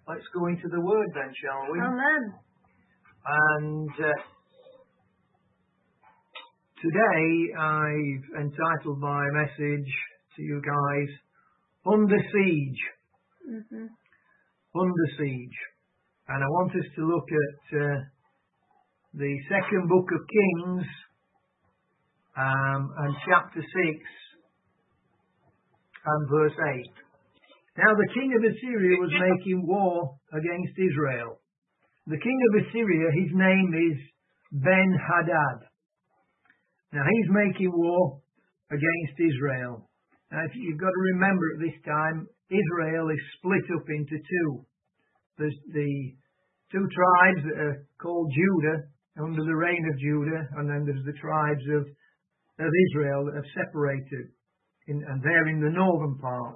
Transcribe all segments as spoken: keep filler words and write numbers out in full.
let's go into the Word then, shall we? Amen. And uh, today I've entitled my message to you guys, Under Siege. Mm-hmm. Under Siege. And I want us to look at uh, the second book of Kings um, and chapter six and verse eight. Now the king of Assyria was making war against Israel. The king of Assyria, his name is Ben-Hadad. Now he's making war against Israel. Now you've got to remember at this time, Israel is split up into two. There's the two tribes that are called Judah, under the reign of Judah, and then there's the tribes of, of Israel that have separated, in, and they're in the northern part.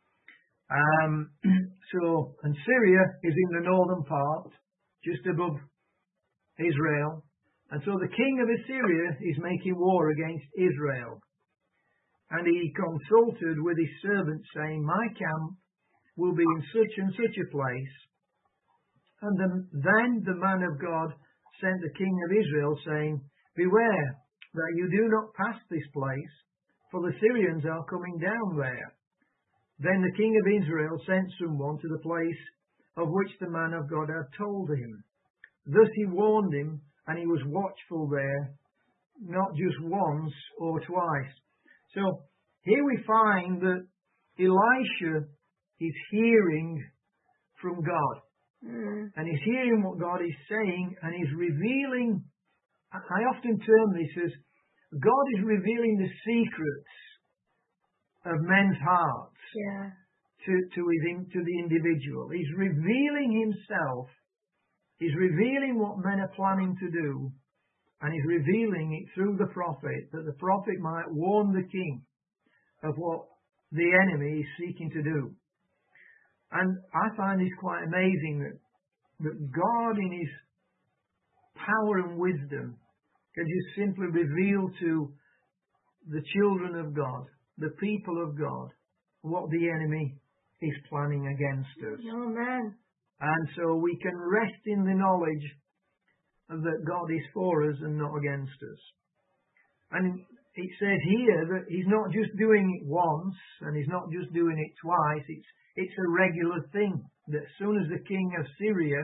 Um, so, and Syria is in the northern part, just above Israel. And so the king of Assyria is making war against Israel. And he consulted with his servants, saying, my camp will be in such and such a place. And the, then the man of God sent the king of Israel, saying, beware that you do not pass this place, for the Syrians are coming down there. Then the king of Israel sent someone to the place of which the man of God had told him. Thus he warned him, and he was watchful there, not just once or twice. So here we find that Elisha is hearing from God. Mm. And he's hearing what God is saying, and he's revealing, I often term this as, God is revealing the secrets of men's hearts Yeah. to, to, his, to the individual. He's revealing himself. He's revealing what men are planning to do. And he's revealing it through the prophet, that the prophet might warn the king of what the enemy is seeking to do. And I find this quite amazing that, that God in his power and wisdom can just simply reveal to the children of God, the people of God, what the enemy is planning against us. Amen. And so we can rest in the knowledge that God is for us and not against us. And it says here that he's not just doing it once, and he's not just doing it twice. It's it's a regular thing, that as soon as the king of Syria,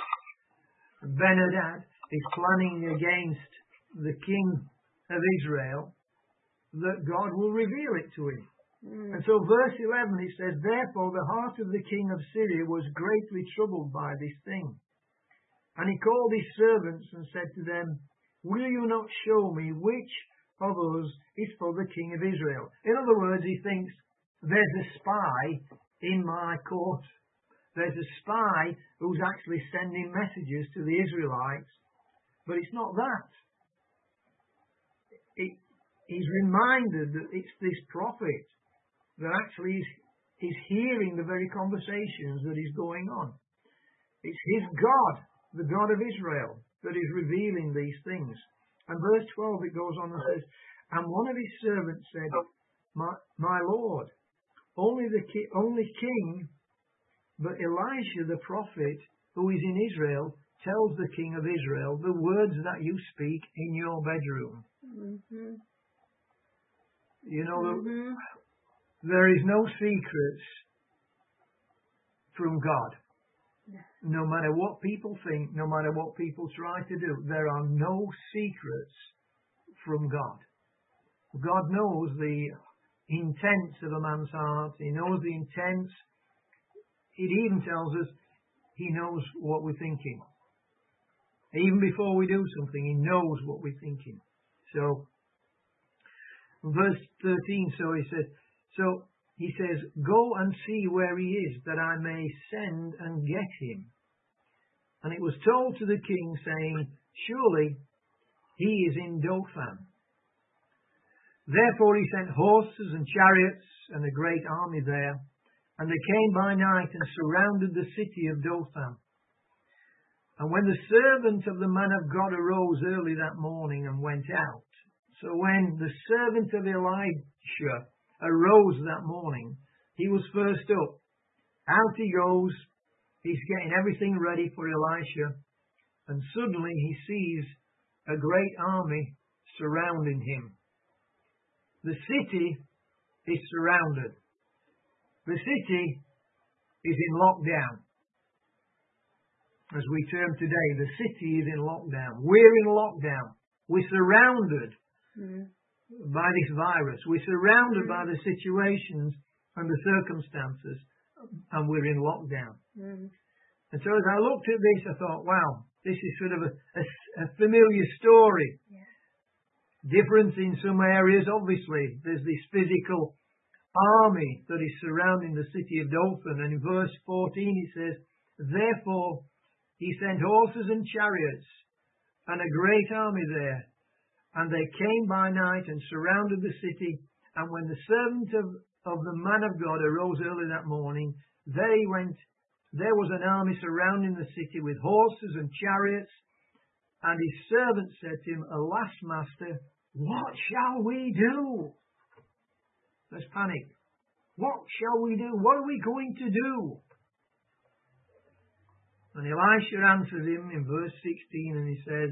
Ben-Hadad, is planning against the king of Israel, that God will reveal it to him. Mm. And so verse eleven, it says, therefore the heart of the king of Syria was greatly troubled by this thing. And he called his servants and said to them, will you not show me which of us is for the king of Israel? In other words, he thinks, there's a spy in my court. There's a spy who's actually sending messages to the Israelites. But it's not that. It, he's reminded that it's this prophet that actually is, is hearing the very conversations that is going on. It's his God, the God of Israel, that is revealing these things. And verse twelve, it goes on and says, and one of his servants said, my, my Lord, only the ki- only king, but Elisha the prophet, who is in Israel, tells the king of Israel the words that you speak in your bedroom. Mm-hmm. You know, mm-hmm. there is no secrets from God. No matter what people think, no matter what people try to do, there are no secrets from God. God knows the intents of a man's heart. He knows the intents. It even tells us he knows what we're thinking. Even before we do something, he knows what we're thinking. So, verse thirteen, so he says, so he says, go and see where he is, that I may send and get him. And it was told to the king, saying, surely he is in Dothan. Therefore he sent horses and chariots and a great army there, and they came by night and surrounded the city of Dothan. And when the servant of the man of God arose early that morning and went out, so when the servant of Elisha arose that morning, he was first up. Out he goes He's getting everything ready for Elisha, and suddenly he sees a great army surrounding him. The city is surrounded. The city is in lockdown. As we term today, the city is in lockdown. We're in lockdown. We're surrounded mm. by this virus. We're surrounded mm. by the situations and the circumstances, and we're in lockdown. Mm. And so as I looked at this, I thought, wow, this is sort of a, a, a familiar story. Yeah. Difference in some areas, obviously. There's this physical army that is surrounding the city of Dothan. And in verse fourteen it says, therefore he sent horses and chariots and a great army there. And they came by night and surrounded the city. And when the servant of, of the man of God arose early that morning, there he went. There was an army surrounding the city with horses and chariots. And his servant said to him, alas, master, what shall we do? There's panic. What shall we do? What are we going to do? And Elisha answers him in verse sixteen, and he says,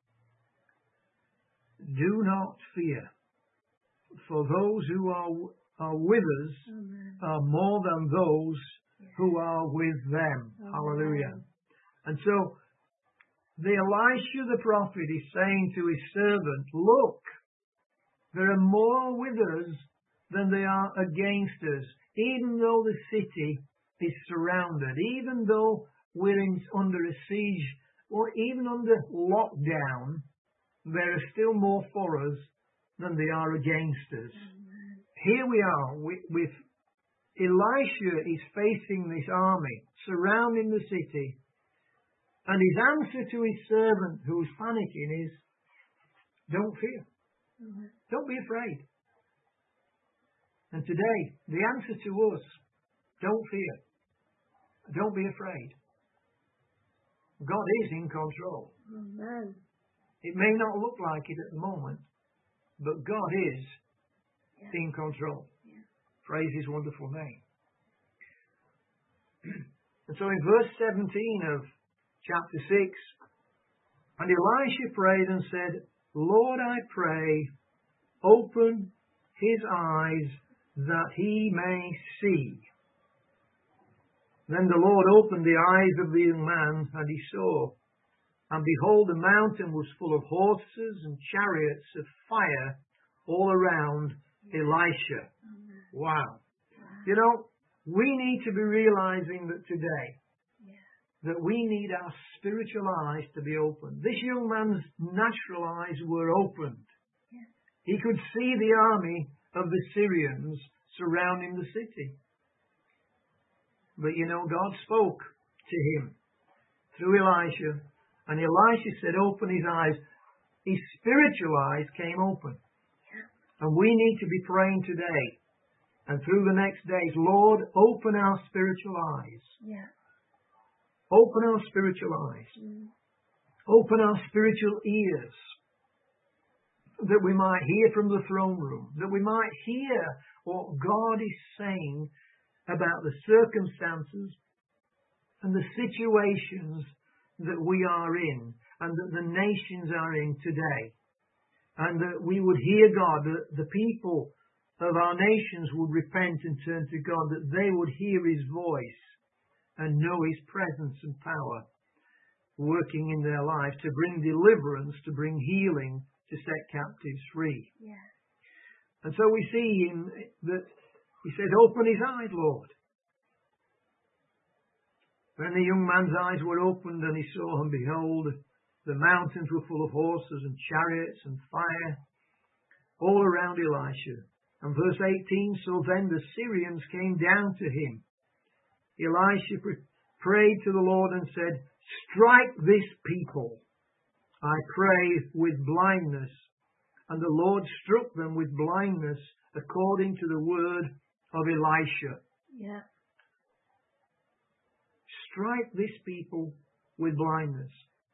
do not fear, for those who are, are with us Amen. Are more than those who are with them. Amen. Hallelujah. And so, the Elisha the prophet is saying to his servant, look, there are more with us than they are against us. Even though the city is surrounded, even though we're in, under a siege, or even under lockdown, there are still more for us than they are against us. Amen. Here we are with, with Elisha is facing this army surrounding the city. And his answer to his servant who's panicking is, don't fear. Mm-hmm. Don't be afraid. And today, the answer to us, don't fear. Don't be afraid. God is in control. Amen. It may not look like it at the moment, but God is yeah. in control. Yeah. Praise his wonderful name. And so in verse seventeen of chapter six, and Elisha prayed and said, Lord, I pray, open his eyes that he may see. Then the Lord opened the eyes of the young man, and he saw. And behold, the mountain was full of horses and chariots of fire all around Elisha. Wow. You know, we need to be realizing that today, that we need our spiritual eyes to be opened. This young man's natural eyes were opened. Yeah. He could see the army of the Syrians surrounding the city. But you know, God spoke to him through Elisha, and Elisha said, open his eyes. His spiritual eyes came open. Yeah. And we need to be praying today, and through the next days, Lord, open our spiritual eyes. Yeah. Open our spiritual eyes. Mm. Open our spiritual ears, that we might hear from the throne room, that we might hear what God is saying about the circumstances and the situations that we are in and that the nations are in today. And that we would hear God, that the people of our nations would repent and turn to God, that they would hear his voice and know his presence and power working in their life to bring deliverance, to bring healing, to set captives free. Yeah. And so we see in that he said, open his eyes, Lord. When the young man's eyes were opened and he saw, and behold, the mountains were full of horses and chariots and fire all around Elisha. And verse eighteen, so then the Syrians came down to him. Elisha prayed to the Lord and said, strike this people, I pray, with blindness. And the Lord struck them with blindness according to the word of Elisha. Yeah. Strike this people with blindness.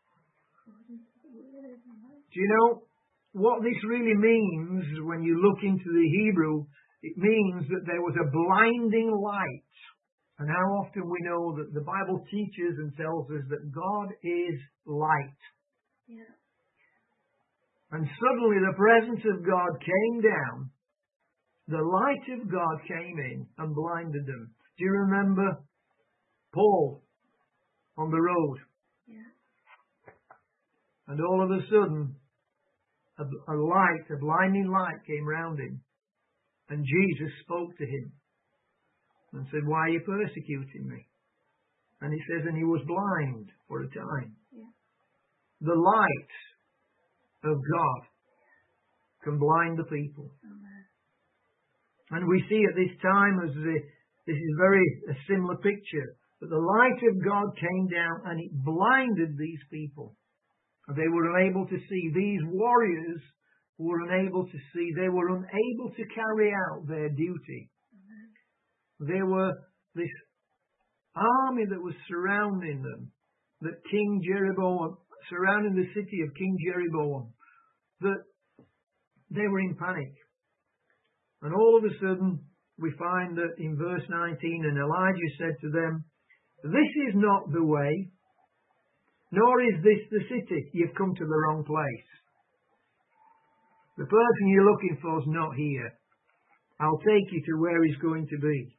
Do you know what this really means when you look into the Hebrew? It means that there was a blinding light And how often we know that the Bible teaches and tells us that God is light. Yeah. And suddenly the presence of God came down. The light of God came in and blinded them. Do you remember Paul on the road? Yeah. And all of a sudden, a, a light, a blinding light came round him. And Jesus spoke to him and said, "Why are you persecuting me?" And he says, and he was blind for a time. Yeah. The light of God can blind the people. Amen. And we see at this time, as the, this is very a similar picture, that the light of God came down and it blinded these people. They were unable to see. These warriors were unable to see. They were unable to carry out their duty. Mm-hmm. They were this army that was surrounding them, that King Jeroboam, surrounding the city of King Jeroboam, that they were in panic. And all of a sudden, we find that in verse nineteen, and Elijah said to them, "This is not the way, nor is this the city. You've come to the wrong place. The person you're looking for is not here. I'll take you to where he's going to be."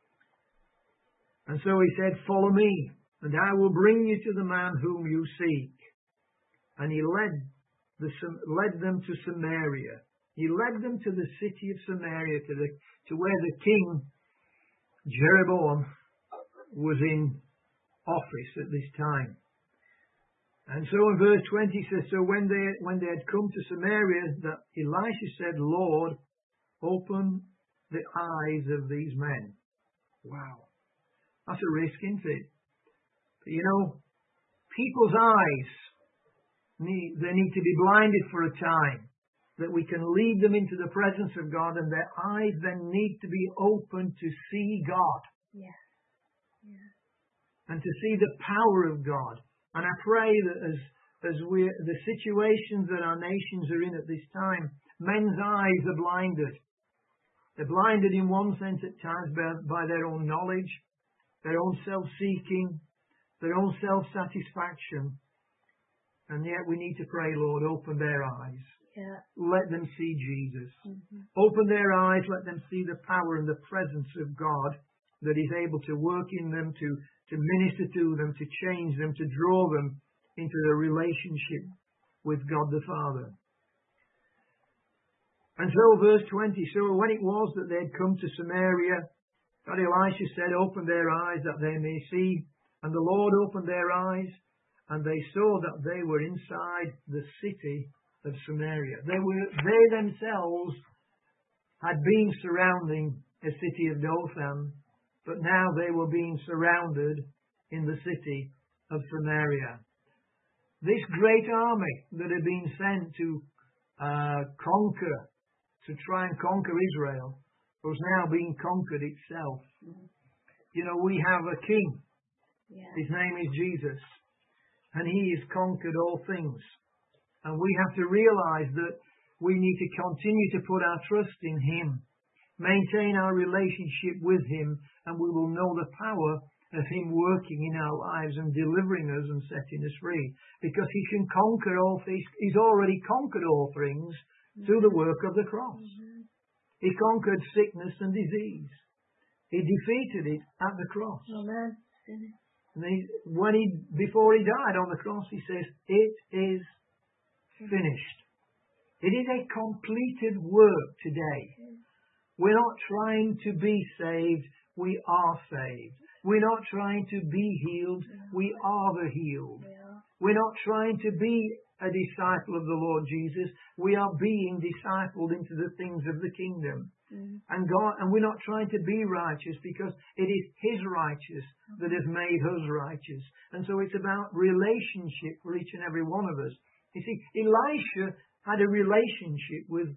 And so he said, "Follow me, and I will bring you to the man whom you seek." And he led, the, led them to Samaria. He led them to the city of Samaria, to, the, to where the king, Jeroboam, was in office at this time. And so in verse twenty says, so when they, when they had come to Samaria, that Elisha said, "Lord, open the eyes of these men." Wow. That's a risk, isn't it? But you know, people's eyes, need, they need to be blinded for a time, that we can lead them into the presence of God, and their eyes then need to be open to see God. Yeah. Yeah. And to see the power of God. And I pray that as as we the situations that our nations are in at this time, men's eyes are blinded. They're blinded in one sense at times by, by their own knowledge, their own self-seeking, their own self-satisfaction. And yet we need to pray, Lord, open their eyes. Yeah. Let them see Jesus. Mm-hmm. Open their eyes, let them see the power and the presence of God that is able to work in them, to, to minister to them, to change them, to draw them into a relationship with God the Father. And so verse twenty, so when it was that they had come to Samaria, God Elisha said, "Open their eyes that they may see." And the Lord opened their eyes, and they saw that they were inside the city of Samaria. They were, they themselves had been surrounding a city of Dothan, but now they were being surrounded in the city of Samaria. This great army that had been sent to uh, conquer, to try and conquer Israel, was now being conquered itself. Mm-hmm. You know, we have a king. Yeah. His name is Jesus. And he has conquered all things. And we have to realize that we need to continue to put our trust in him, maintain our relationship with him, and we will know the power of him working in our lives and delivering us and setting us free. Because he can conquer all things. He's already conquered all things mm-hmm. through the work of the cross. Mm-hmm. He conquered sickness and disease. He defeated it at the cross. Amen. And he, when he, before he died on the cross, he says, "It is finished." It is a completed work today. We're not trying to be saved. We are saved. We're not trying to be healed. We are the healed. We're not trying to be a disciple of the Lord Jesus. We are being discipled into the things of the kingdom. Mm. And God, and we're not trying to be righteous, because it is his righteous that has made us righteous. And so it's about relationship for each and every one of us. You see, Elisha had a relationship with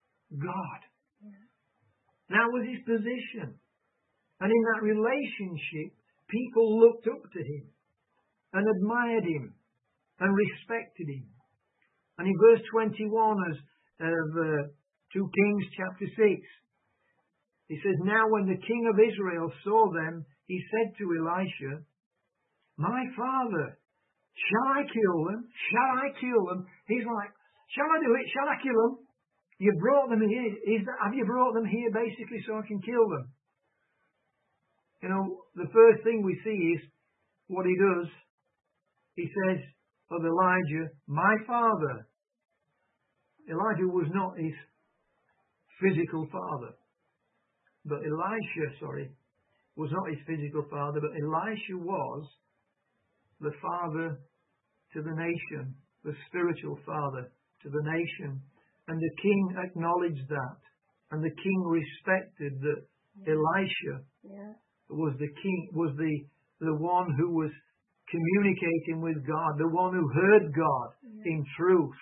God. Yeah. That was his position. And in that relationship, people looked up to him and admired him and respected him. And in verse twenty-one of uh, two Kings chapter six, he says, "Now when the king of Israel saw them, he said to Elisha, my father, shall I kill them? Shall I kill them? He's like, shall I do it? Shall I kill them? You brought them here. Is that, have you brought them here basically so I can kill them? You know, the first thing we see is what he does. He says of Elijah, my father. Elijah was not his physical father. But Elisha, sorry, was not his physical father, but Elisha was the father to the nation, the spiritual father to the nation. And the king acknowledged that. And the king respected that yeah. Elisha yeah. was the king, was the, the one who was communicating with God, the one who heard God yeah. in truth.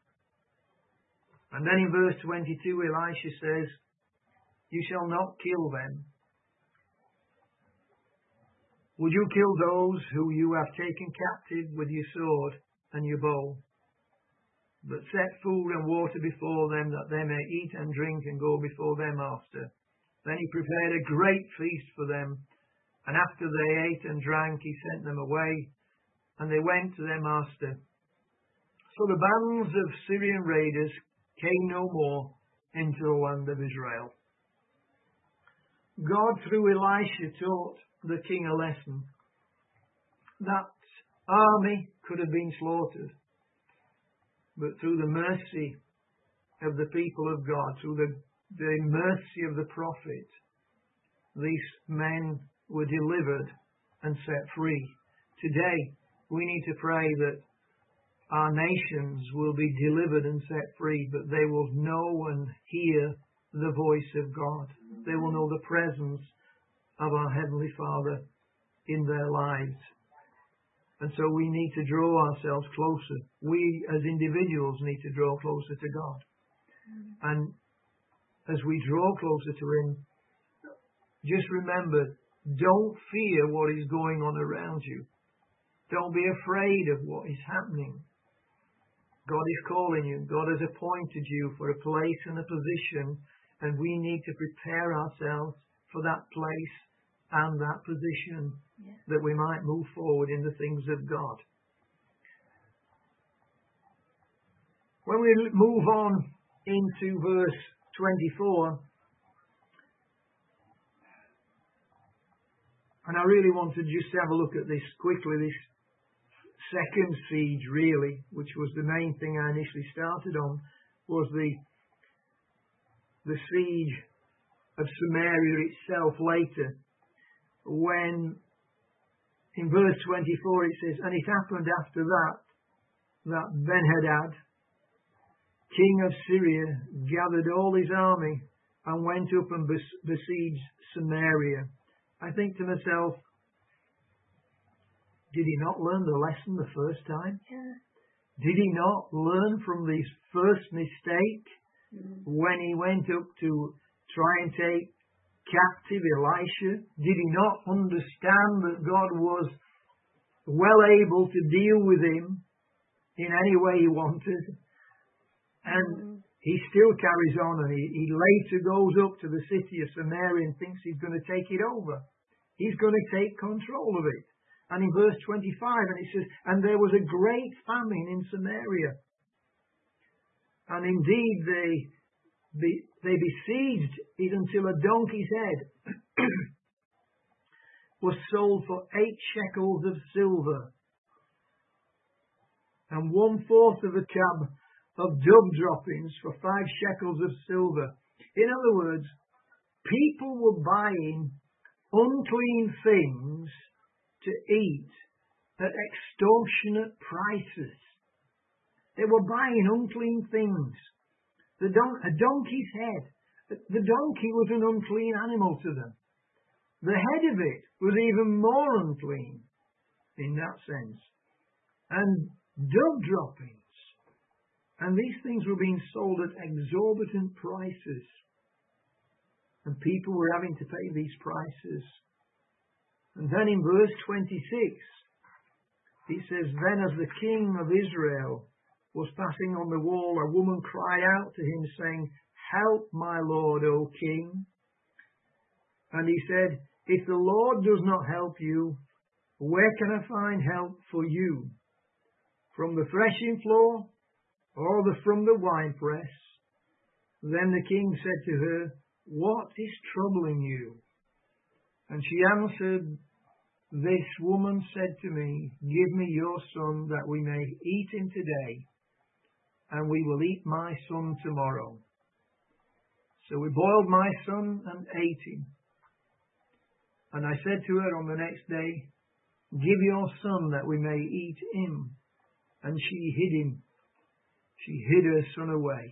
And then in verse twenty-two, Elisha says, you shall not kill them. Would you kill those who you have taken captive with your sword and your bow? But set food and water before them, that they may eat and drink and go before their master. Then he prepared a great feast for them. And after they ate and drank, he sent them away, and they went to their master. So the bands of Syrian raiders came no more into the land of Israel. God, through Elisha, taught the king a lesson. That army could have been slaughtered, but through the mercy of the people of God, through the, the mercy of the prophet, these men were delivered and set free. Today, we need to pray that our nations will be delivered and set free, but they will know and hear the voice of God. They will know the presence of our Heavenly Father in their lives. And so we need to draw ourselves closer. We as individuals need to draw closer to God. And as we draw closer to Him, just remember, don't fear what is going on around you. Don't be afraid of what is happening. God is calling you. God has appointed you for a place and a position, and we need to prepare ourselves for that place and that position, yeah. that we might move forward in the things of God. When we move on into verse twenty-four, and I really want to just have a look at this quickly, this second siege really, which was the main thing I initially started on, was the the siege of Samaria itself later, when in verse twenty-four it says, and it happened after that, that Ben-Hadad, king of Syria, gathered all his army and went up and besieged Samaria. I think to myself, did he not learn the lesson the first time? Yeah. Did he not learn from his first mistake mm. when he went up to try and take captive Elisha? Did he not understand that God was well able to deal with him in any way he wanted? And mm. he still carries on, and he, he later goes up to the city of Samaria and thinks he's going to take it over. He's going to take control of it. And in verse twenty-five, and it says, and there was a great famine in Samaria. And indeed, they, they, they besieged it until a donkey's head was sold for eight shekels of silver, and one fourth of a cab of dove droppings for five shekels of silver. In other words, people were buying unclean things to eat at extortionate prices. They were buying unclean things. The don- a donkey's head. The donkey was an unclean animal to them. The head of it was even more unclean in that sense. And dove droppings. And these things were being sold at exorbitant prices. And people were having to pay these prices. And then in verse twenty-six, he says, then as the king of Israel was passing on the wall, a woman cried out to him, saying, help my lord, O king. And he said, If the Lord does not help you, where can I find help for you? From the threshing floor or the, from the winepress? Then the king said to her, what is troubling you? And she answered, this woman said to me, give me your son that we may eat him today, and we will eat my son tomorrow. So we boiled my son and ate him. And I said to her on the next day, give your son that we may eat him. And she hid him. She hid her son away.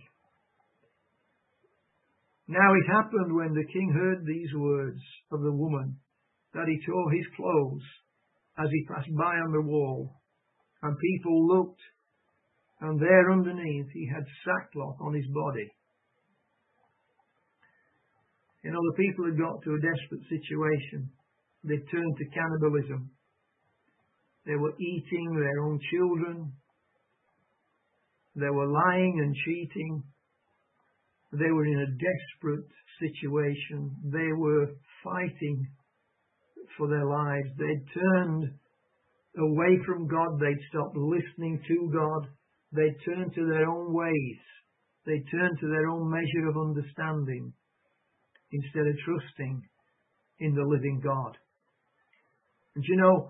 Now it happened when the king heard these words of the woman, that he tore his clothes as he passed by on the wall. And people looked, and there underneath he had sackcloth on his body. You know, the people had got to a desperate situation. They turned to cannibalism. They were eating their own children. They were lying and cheating. They were in a desperate situation. They were fighting for their lives. They'd turned away from God. They'd stopped listening to God. They'd turned to their own ways. They'd turned to their own measure of understanding instead of trusting in the living God. And you know,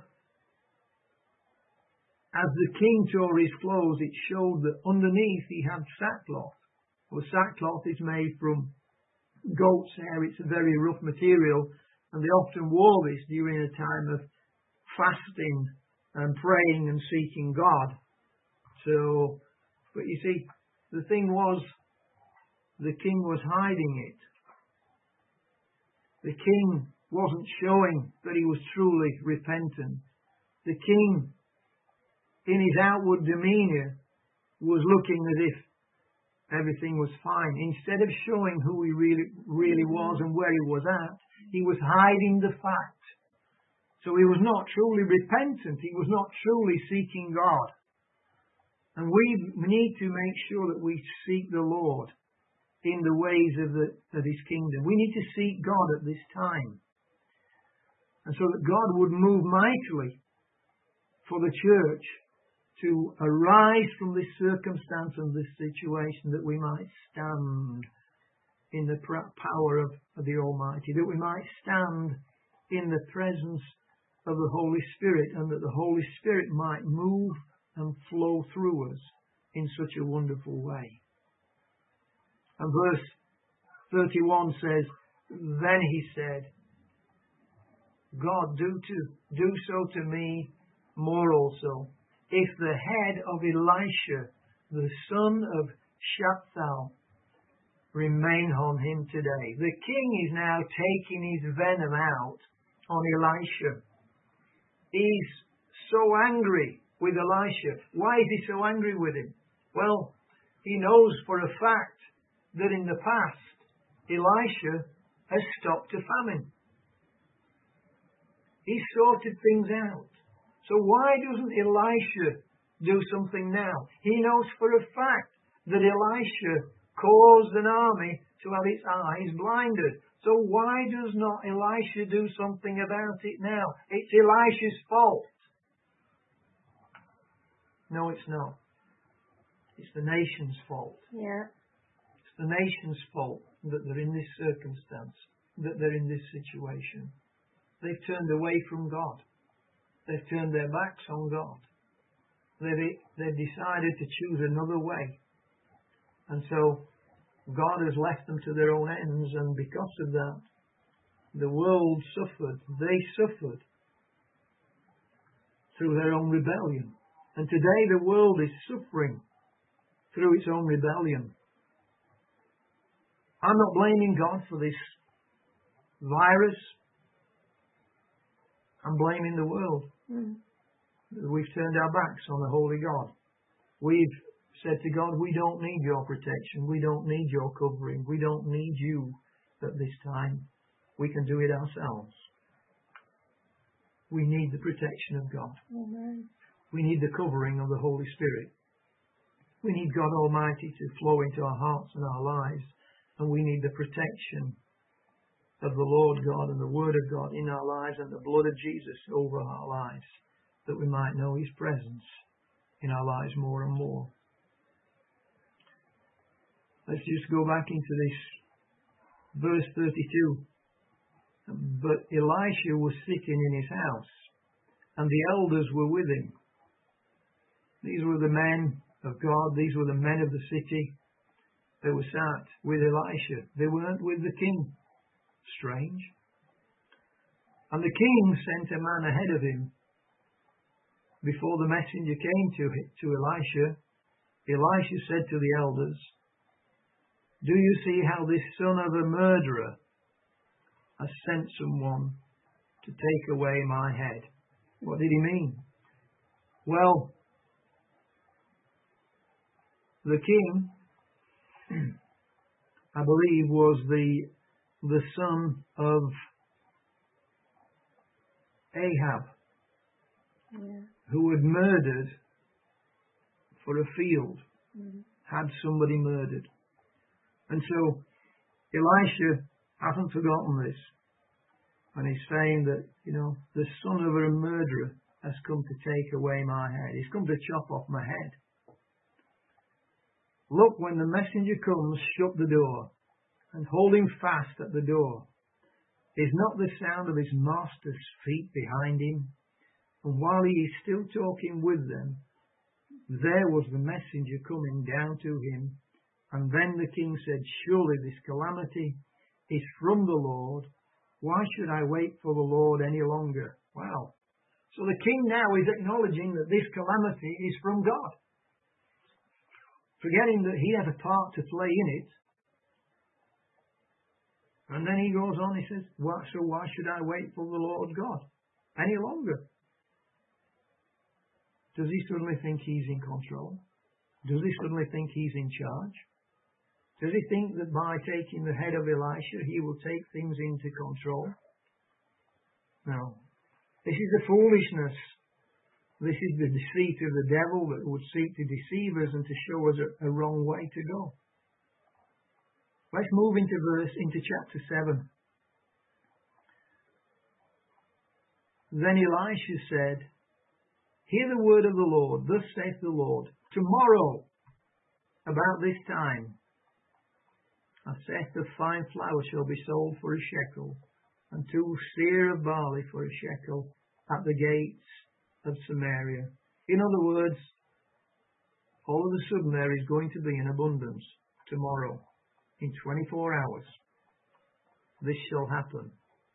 as the king tore his clothes, it showed that underneath he had sackcloth. Well, sackcloth is made from goat's hair. It's a very rough material, and they often wore this during a time of fasting and praying and seeking God. So, but you see, the thing was, the king was hiding it. The king wasn't showing that he was truly repentant. The king, in his outward demeanour, was looking as if everything was fine. Instead of showing who he really, really was and where he was at, he was hiding the fact. So he was not truly repentant. He was not truly seeking God. And we need to make sure that we seek the Lord in the ways of, the, of his kingdom. We need to seek God at this time. And so that God would move mightily for the church to arise from this circumstance and this situation, that we might stand in the power of, of the Almighty, that we might stand in the presence of the Holy Spirit, and that the Holy Spirit might move and flow through us in such a wonderful way. And verse thirty-one says, then he said, God, do to do so to me more also, if the head of Elisha, the son of Shaphat, remain on him today. The king is now taking his venom out on Elisha. He's so angry with Elisha. Why is he so angry with him? Well, he knows for a fact that in the past, Elisha has stopped a famine. He sorted things out. So why doesn't Elisha do something now? He knows for a fact that Elisha caused an army to have its eyes blinded. So why does not Elisha do something about it now? It's Elisha's fault. No, it's not. It's the nation's fault. Yeah. It's the nation's fault that they're in this circumstance, that they're in this situation. They've turned away from God. They've turned their backs on God. They've, they've decided to choose another way. And so God has left them to their own ends, and because of that, the world suffered. They suffered through their own rebellion. And today the world is suffering through its own rebellion. I'm not blaming God for this virus. I'm blaming the world. Mm. We've turned our backs on the Holy God. We've said to God, we don't need your protection. We don't need your covering. We don't need you at this time. We can do it ourselves. We need the protection of God. Amen. We need the covering of the Holy Spirit. We need God Almighty to flow into our hearts and our lives. And we need the protection of the Lord God and the Word of God in our lives and the blood of Jesus over our lives, that we might know His presence in our lives more and more. Let's just go back into this verse thirty-two. But Elisha was sitting in his house, and the elders were with him. These were the men of God. These were the men of the city. They were sat with Elisha. They weren't with the king. Strange. And the king sent a man ahead of him. Before the messenger came to, to Elisha, Elisha said to the elders, "Do you see how this son of a murderer has sent someone to take away my head?" What did he mean? Well, the king, I believe, was the the son of Ahab, Yeah. who had murdered for a field, Mm-hmm. had somebody murdered. And so Elisha hasn't forgotten this. And he's saying that, you know, the son of a murderer has come to take away my head. He's come to chop off my head. Look, when the messenger comes, shut the door, and hold him fast at the door. Is not the sound of his master's feet behind him? And while he is still talking with them, there was the messenger coming down to him. And then the king said, "Surely this calamity is from the Lord. Why should I wait for the Lord any longer?" Wow. So the king now is acknowledging that this calamity is from God, forgetting that he has a part to play in it. And then he goes on, he says, "Why, so why should I wait for the Lord God any longer?" Does he suddenly think he's in control? Does he suddenly think he's in charge? Does he think that by taking the head of Elisha, he will take things into control? No. This is the foolishness. This is the deceit of the devil that would seek to deceive us and to show us a, a wrong way to go. Let's move into verse, into chapter seven. Then Elisha said, "Hear the word of the Lord. Thus saith the Lord, tomorrow, about this time, a seth of fine flour shall be sold for a shekel, and two seer of barley for a shekel at the gates of Samaria." In other words, all of a sudden there is going to be an abundance tomorrow. In twenty-four hours, this shall happen.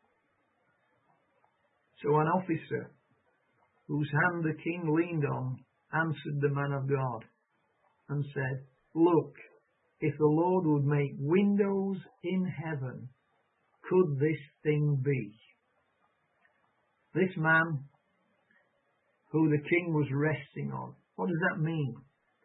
So an officer, whose hand the king leaned on, answered the man of God and said, "Look, if the Lord would make windows in heaven, could this thing be?" This man, who the king was resting on, what does that mean?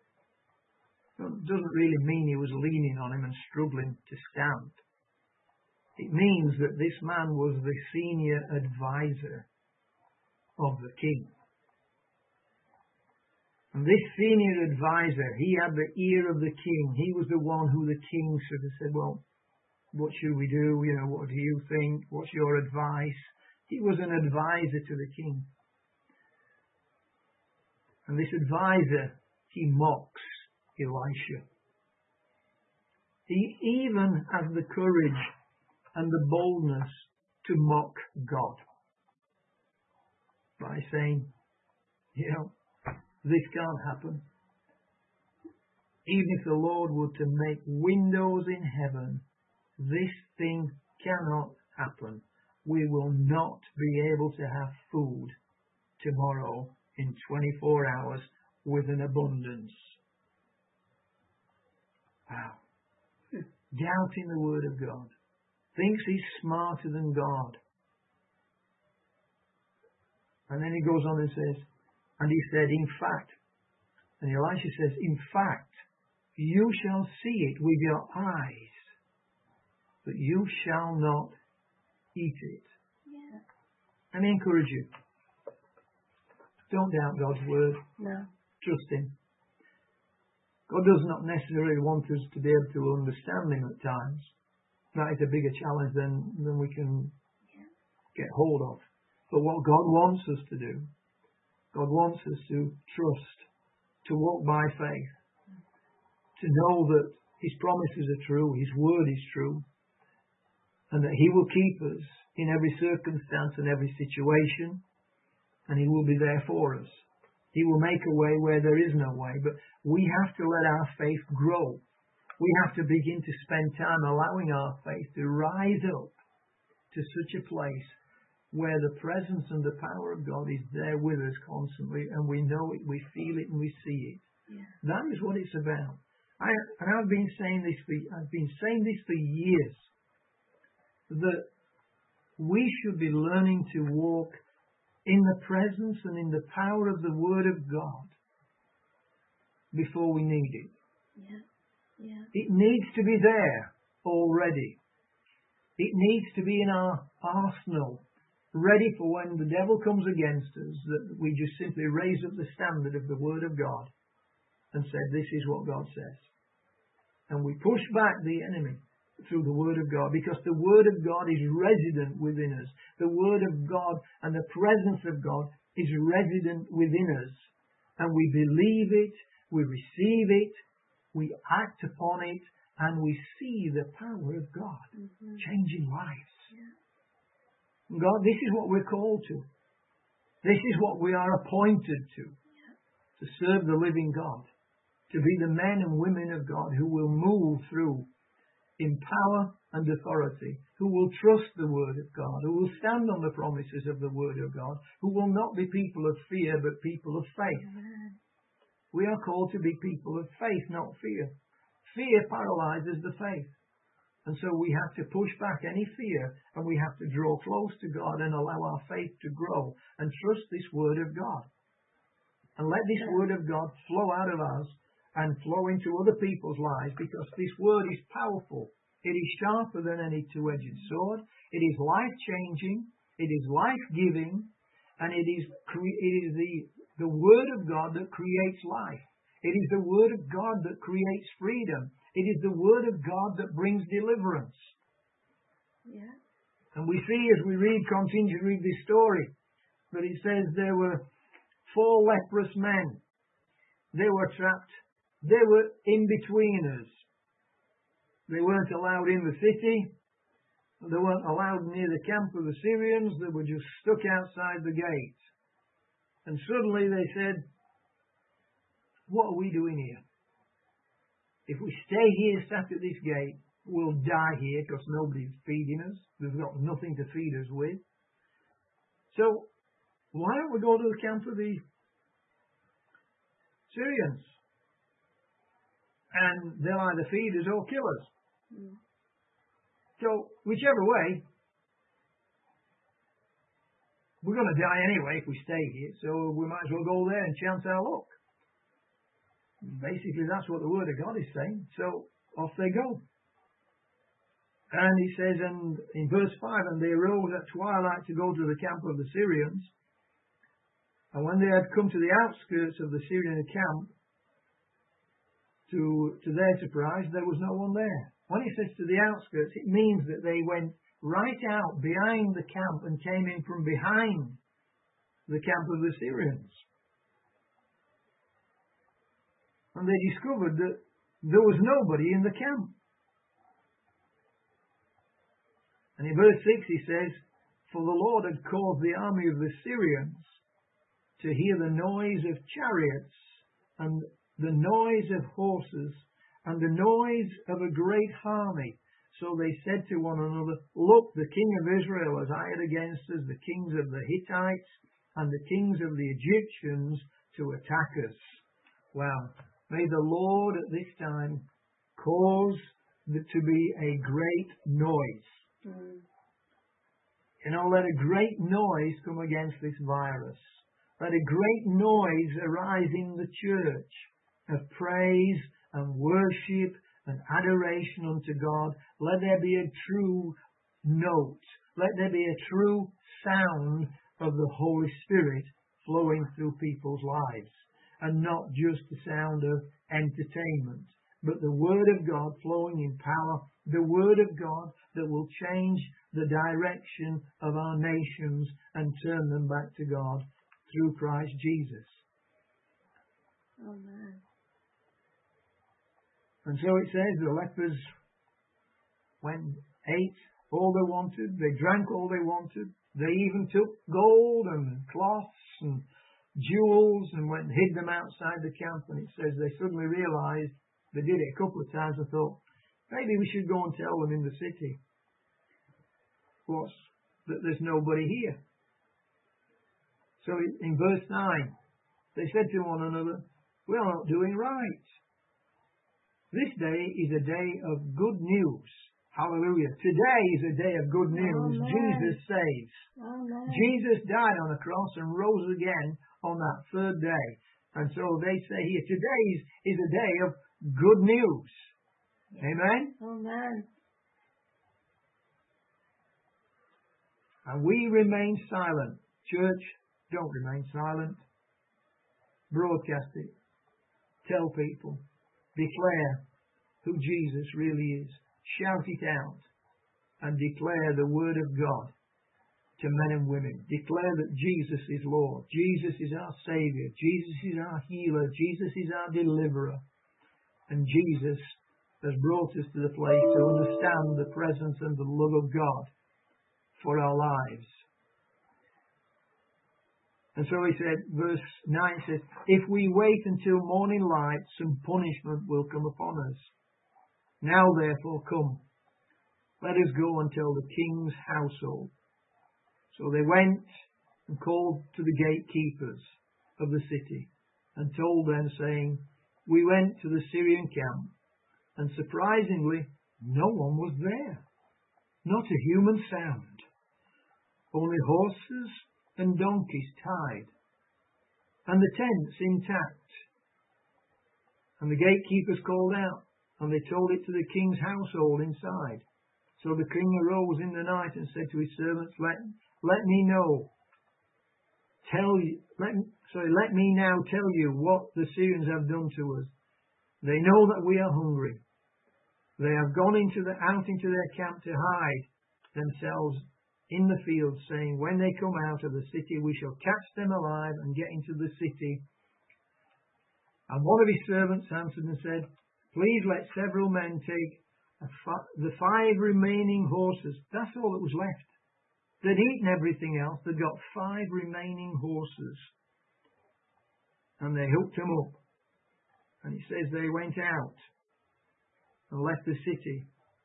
It doesn't really mean he was leaning on him and struggling to stand. It means that this man was the senior advisor of the king. And this senior advisor, he had the ear of the king. He was the one who the king sort of said, "Well, what should we do? You know, what do you think? What's your advice?" He was an advisor to the king. And this advisor, he mocks Elisha. He even has the courage and the boldness to mock God by saying, you know, this can't happen. Even if the Lord were to make windows in heaven, this thing cannot happen. We will not be able to have food tomorrow in twenty-four hours with an abundance. Wow. Doubting the word of God. Thinks he's smarter than God. And then he goes on and says, and he said, in fact, and Elisha says, in fact, you shall see it with your eyes, but you shall not eat it. Yeah. Let me encourage you. Don't doubt God's word. No. Trust him. God does not necessarily want us to be able to understand him at times. that is a bigger challenge than, than we can get hold of. But what God wants us to do, God wants us to trust, to walk by faith, to know that His promises are true, His word is true, and that He will keep us in every circumstance and every situation, and He will be there for us. He will make a way where there is no way, but we have to let our faith grow. We have to begin to spend time allowing our faith to rise up to such a place where the presence and the power of God is there with us constantly, and we know it, we feel it, and we see it. Yeah. That is what it's about. I, and I've been saying this for I've been saying this for years, that we should be learning to walk in the presence and in the power of the Word of God before we need it. Yeah. Yeah. It needs to be there already. It needs to be in our arsenal, ready for when the devil comes against us, that we just simply raise up the standard of the Word of God and say, this is what God says. And we push back the enemy through the Word of God, because the Word of God is resident within us. The Word of God and the presence of God is resident within us. And we believe it, we receive it, we act upon it, and we see the power of God mm-hmm. changing lives. Yeah. God, this is what we're called to. This is what we are appointed to. Yeah. To serve the living God. To be the men and women of God who will move through in power and authority, who will trust the Word of God, who will stand on the promises of the Word of God, who will not be people of fear, but people of faith. Amen. We are called to be people of faith, not fear. Fear paralyzes the faith. And so we have to push back any fear, and we have to draw close to God and allow our faith to grow and trust this Word of God. And let this Word of God flow out of us and flow into other people's lives, because this Word is powerful. It is sharper than any two-edged sword. It is life-changing. It is life-giving. And it is, it is the, the Word of God that creates life. It is the Word of God that creates freedom. It is the Word of God that brings deliverance. Yeah. And we see as we read, continue to read this story, that it says there were four leprous men. They were trapped. They were in-betweeners. They weren't allowed in the city. They weren't allowed near the camp of the Syrians. They were just stuck outside the gate. And suddenly they said, what are we doing here? If we stay here sat at this gate, we'll die here because nobody's feeding us. We've got nothing to feed us with. So why don't we go to the camp of the Syrians? And they'll either feed us or kill us. Mm. So whichever way, we're going to die anyway if we stay here. So we might as well go there and chance our luck. Basically, that's what the Word of God is saying. So off they go. And he says, and in verse five, and they arose at twilight to go to the camp of the Syrians. And when they had come to the outskirts of the Syrian camp, to, to their surprise, there was no one there. When he says to the outskirts, it means that they went right out behind the camp and came in from behind the camp of the Syrians. And they discovered that there was nobody in the camp. And in verse six he says, for the Lord had caused the army of the Syrians to hear the noise of chariots and the noise of horses and the noise of a great army. So they said to one another, look, the king of Israel has hired against us the kings of the Hittites and the kings of the Egyptians to attack us. Wow. May the Lord at this time cause there to be a great noise. Mm. You know, let a great noise come against this virus. Let a great noise arise in the church of praise and worship and adoration unto God. Let there be a true note. Let there be a true sound of the Holy Spirit flowing through people's lives. And not just the sound of entertainment, but the Word of God flowing in power, the Word of God that will change the direction of our nations and turn them back to God through Christ Jesus. Amen. And so it says the lepers went, ate all they wanted, they drank all they wanted, they even took gold and cloths and jewels and went and hid them outside the camp. And it says they suddenly realised, they did it a couple of times, and thought, maybe we should go and tell them in the city what's, that there's nobody here. So in verse nine, they said to one another, we are not doing right. This day is a day of good news. Hallelujah. Today is a day of good news. Amen. Jesus saves. Amen. Jesus died on a cross and rose again on that third day. And so they say here, today is, is a day of good news. Amen? Amen. And we remain silent. Church, don't remain silent. Broadcast it. Tell people. Declare who Jesus really is. Shout it out. And declare the word of God to men and women. Declare that Jesus is Lord. Jesus is our Saviour. Jesus is our healer. Jesus is our deliverer. And Jesus has brought us to the place to understand the presence and the love of God for our lives. And so he said, verse nine says, if we wait until morning light, some punishment will come upon us. Now therefore come, let us go and tell the king's household. So they went and called to the gatekeepers of the city and told them, saying, we went to the Syrian camp, and surprisingly, no one was there. Not a human sound. Only horses and donkeys tied, and the tents intact. And the gatekeepers called out, and they told it to the king's household inside. So the king arose in the night and said to his servants, Let, let me know, tell you, let, sorry, let me now tell you what the Syrians have done to us. They know that we are hungry. They have gone into the, out into their camp to hide themselves in the field, saying, when they come out of the city, we shall catch them alive and get into the city. And one of his servants answered and said, please let several men take a fi- the five remaining horses. That's all that was left. They'd eaten everything else. They'd got five remaining horses. And they hooked them up. And it says they went out and left the city.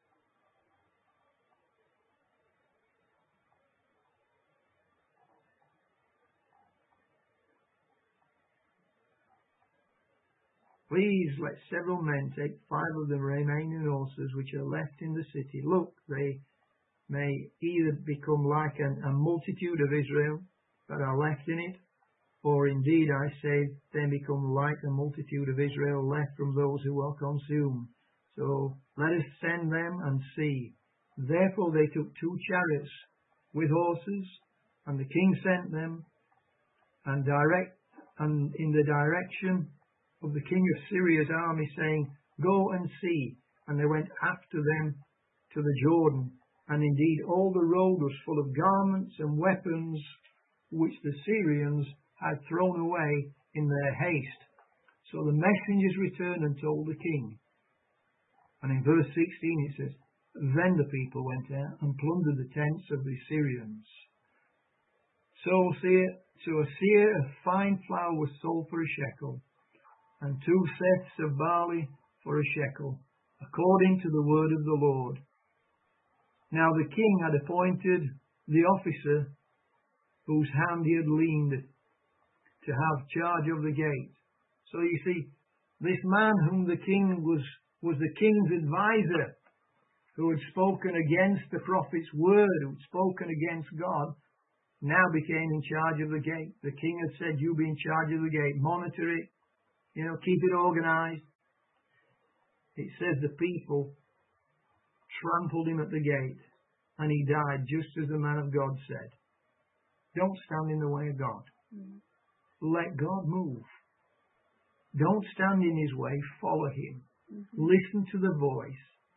Please let several men take five of the remaining horses which are left in the city. Look, they may either become like an, a multitude of Israel that are left in it, or indeed, I say, they become like a multitude of Israel left from those who are consumed. So let us send them and see. Therefore they took two chariots with horses, and the king sent them, and direct and in the direction of the king of Syria's army, saying, go and see. And they went after them to the Jordan. And indeed all the road was full of garments and weapons which the Syrians had thrown away in their haste. So the messengers returned and told the king. And in verse sixteen it says, then the people went out and plundered the tents of the Syrians. So, so a seah of fine flour was sold for a shekel, and two seths of barley for a shekel, according to the word of the Lord. Now the king had appointed the officer whose hand he had leaned to have charge of the gate. So you see, this man whom the king was, was the king's advisor, who had spoken against the prophet's word, who had spoken against God, now became in charge of the gate. The king had said, you be in charge of the gate, monitor it, you know, keep it organized. It says the people trampled him at the gate, and he died just as the man of God said. Don't stand in the way of God. Mm. Let God move. Don't stand in his way. Follow him. Mm-hmm. Listen to the voice.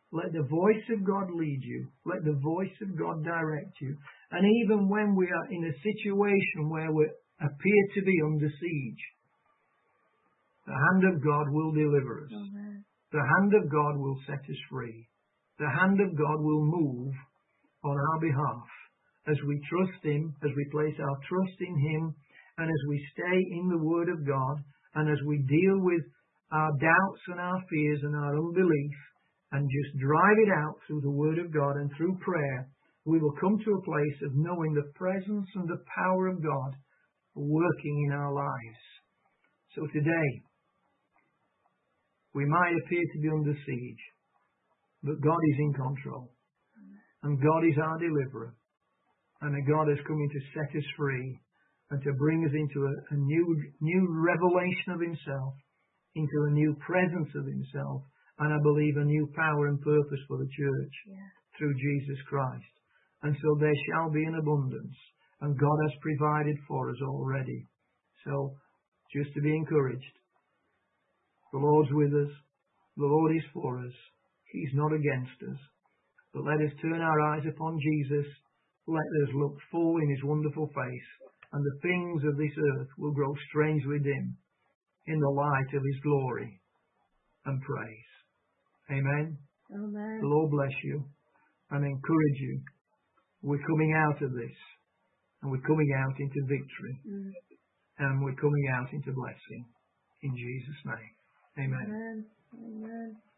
Let the voice of God lead you. Let the voice of God direct you. And even when we are in a situation where we appear to be under siege, the hand of God will deliver us. Amen. The hand of God will set us free. The hand of God will move on our behalf as we trust Him, as we place our trust in Him, and as we stay in the Word of God, and as we deal with our doubts and our fears and our unbelief, and just drive it out through the Word of God and through prayer, we will come to a place of knowing the presence and the power of God working in our lives. So today, we might appear to be under siege, but God is in control. And God is our deliverer. And God is coming to set us free and to bring us into a, a new, new revelation of Himself, into a new presence of Himself, and I believe a new power and purpose for the church Yeah. through Jesus Christ. And so there shall be an abundance, and God has provided for us already. So, just to be encouraged, the Lord's with us, the Lord is for us, He's not against us. But let us turn our eyes upon Jesus, let us look full in His wonderful face, and the things of this earth will grow strangely dim in the light of His glory and praise. Amen. Amen. The Lord bless you and encourage you. We're coming out of this, and we're coming out into victory, Mm. and we're coming out into blessing. In Jesus' name. Amen. Amen. Amen.